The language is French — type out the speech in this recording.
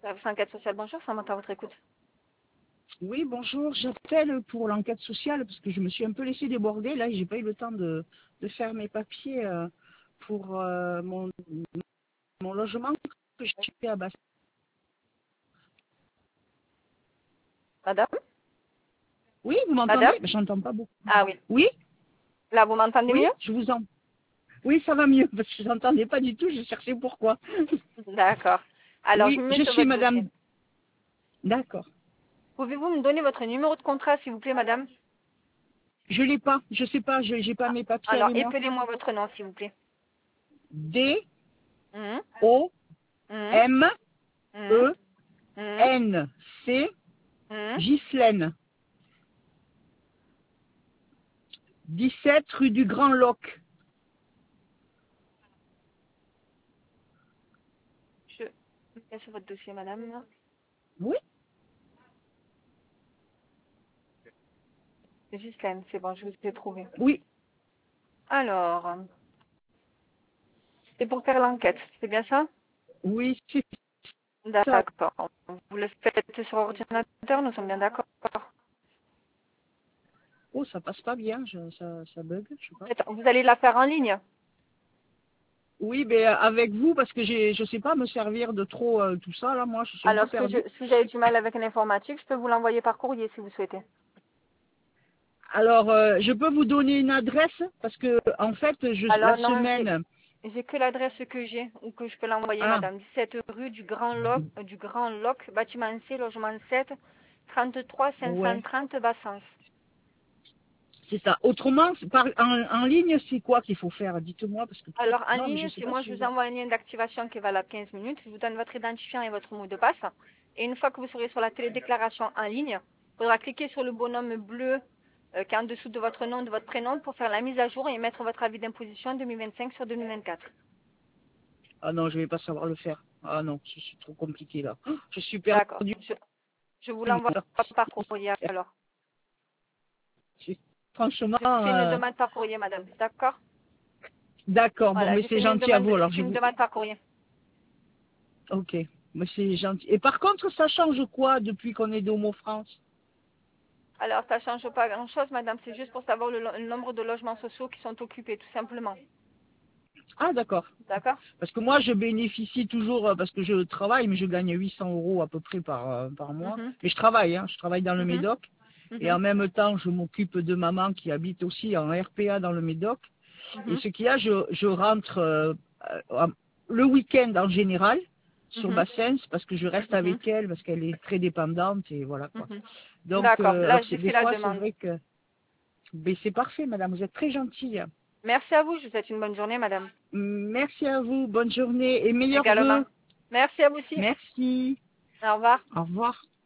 Service enquête sociale, bonjour, ça m'entend à votre écoute. Oui, bonjour. J'appelle pour l'enquête sociale parce que je me suis un peu laissé déborder. Là, j'ai pas eu le temps de faire mes papiers pour mon logement que j'ai fait à Basse. Madame? Oui, vous Madame? m'entendez? J'entends pas beaucoup. Ah oui. Oui, Là, vous m'entendez oui, mieux? je vous en. Oui, ça va mieux parce que je n'entendais pas du tout. Je cherchais pourquoi. D'accord. Alors, je Oui, me mets je sur suis votre dossier. madame. D'accord. Pouvez-vous me donner votre numéro de contrat, s'il vous plaît, madame? Je l'ai pas. Je sais pas. J'ai pas Ah, mes papiers alors, avec moi. épelez-moi votre nom, s'il vous plaît. D Hum, O hum, M hum, E hum, N C hum. Ghislaine. 17 rue du Grand Loc. Je me mets sur votre dossier, madame. Oui. Ghislaine, c'est bon, je vous ai trouvé. Oui, Alors, c'est pour faire l'enquête, c'est bien ça? oui, c'est ça. D'accord. Vous le faites sur ordinateur, nous sommes bien d'accord. Oh, ça passe pas bien, ça bug, je sais pas. Vous allez la faire en ligne? Oui, mais avec vous, parce que je sais pas me servir de trop tout ça, là, moi, je suis un peu Alors, perdue. si vous avez du mal avec l'informatique, je peux vous l'envoyer par courrier si vous souhaitez. Alors, je peux vous donner une adresse, parce que, en fait, la Alors, non, semaine... j'ai que l'adresse que j'ai ou que je peux l'envoyer, Ah, madame. 17 rue du Grand Loc, bâtiment C, logement 7, 33 ouais, 530 Bassens. c'est ça. Autrement, en ligne, c'est quoi qu'il faut faire? Dites-moi, parce que peut-être... Alors, en Non, mais je ligne, sais c'est pas moi, je si vous vous... envoie un lien d'activation qui est valable 15 minutes. Je vous donne votre identifiant et votre mot de passe. Et une fois que vous serez sur la télédéclaration en ligne, il faudra cliquer sur le bonhomme bleu qui est en dessous de votre nom, de votre prénom, pour faire la mise à jour et mettre votre avis d'imposition 2025 sur 2024. Ah non, je vais pas savoir le faire. Ah non, c'est trop compliqué, là. Je suis D'accord. perdue. Je vous l'envoie par courrier alors. Franchement, Je vous fais une demande par courrier, madame. D'accord? d'accord, bon, Voilà, mais c'est gentil à vous, alors j'ai fait je une vous... demande par courrier. Ok, mais c'est gentil. Et par contre, ça change quoi depuis qu'on est d'Homo France? Alors, ça ne change pas grand-chose, madame. C'est juste pour savoir le nombre de logements sociaux qui sont occupés, tout simplement. Ah, d'accord. D'accord? Parce que moi, je bénéficie toujours, parce que je travaille, mais je gagne 800 € à peu près par mois. Mhm, Mais je travaille, hein, je travaille dans le mhm, Médoc. Et mhm, en même temps, je m'occupe de maman qui habite aussi en RPA dans le Médoc. Et mhm, ce qu'il y a, je rentre le week-end en général sur mhm, Bassens parce que je reste mhm, avec elle, parce qu'elle est très dépendante et voilà quoi. mhm. Donc, D'accord. Là, alors j'ai des fait la fois, c'est demande. vrai que... Mais c'est parfait, madame, vous êtes très gentille. Merci à vous. Je vous souhaite une bonne journée, madame. Merci à vous, bonne journée et meilleurs Également. vœux. Merci à vous aussi. Merci, Au revoir. au revoir.